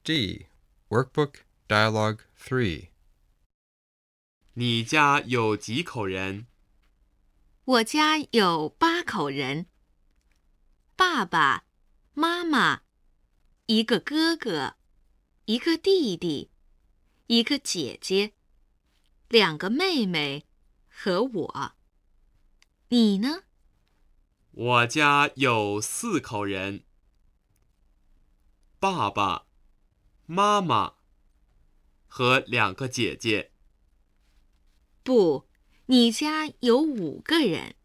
D. Workbook Dialogue 3. 你家有几口人？ 我家有8口人，爸爸妈妈，一个哥哥，一个弟弟，一个姐姐，2个妹妹和我。你呢？ 我家有4口人，爸爸妈妈和2个姐姐。 不，你家有5个人。